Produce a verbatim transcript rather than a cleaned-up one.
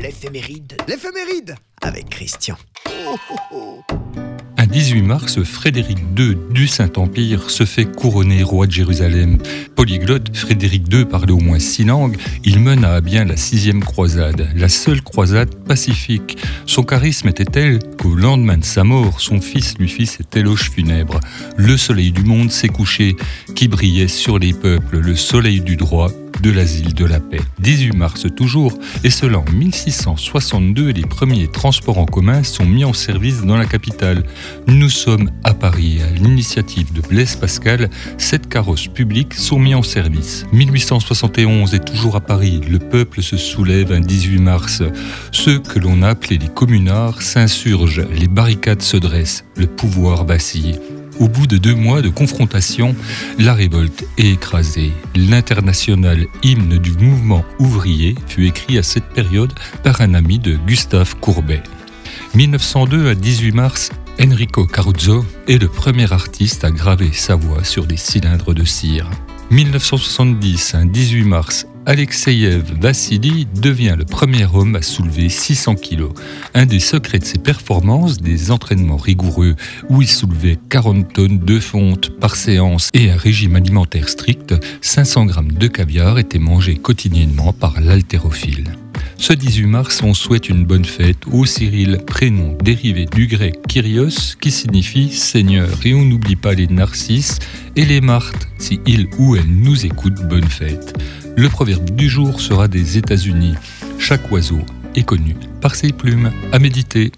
l'éphéméride. L'éphéméride avec Christian. Oh, oh, oh. Un dix-huit mars, Frédéric deux du Saint-Empire se fait couronner roi de Jérusalem. Polyglotte, Frédéric deux parlait au moins six langues. Il mena à bien la sixième croisade, la seule croisade pacifique. Son charisme était tel qu'au lendemain de sa mort, son fils lui fit cet éloge funèbre. Le soleil du monde s'est couché, qui brillait sur les peuples, le soleil du droit, de l'asile de la paix. dix-huit mars toujours, et cela en mille six cent soixante-deux, les premiers transports en commun sont mis en service dans la capitale. Nous sommes à Paris, à l'initiative de Blaise Pascal, sept carrosses publiques sont mis en service. mille huit cent soixante et onze, et toujours à Paris, le peuple se soulève un dix-huit mars. Ceux que l'on a appelés les communards s'insurgent, les barricades se dressent, le pouvoir vacille. Au bout de deux mois de confrontation, la révolte est écrasée. L'international hymne du mouvement ouvrier fut écrit à cette période par un ami de Gustave Courbet. mille neuf cent deux à dix-huit mars, Enrico Caruso est le premier artiste à graver sa voix sur des cylindres de cire. mille neuf cent soixante-dix, un dix-huit mars, Alexeïev Vassili devient le premier homme à soulever six cents kilos. Un des secrets de ses performances, des entraînements rigoureux où il soulevait quarante tonnes de fonte par séance et un régime alimentaire strict, cinq cents grammes de caviar étaient mangés quotidiennement par l'haltérophile. Ce dix-huit mars, on souhaite une bonne fête au Cyril, prénom dérivé du grec Kyrios qui signifie Seigneur. Et on n'oublie pas les narcisses et les martes. Si il ou elle nous écoute, bonne fête. Le proverbe du jour sera des États-Unis. Chaque oiseau est connu par ses plumes. À méditer.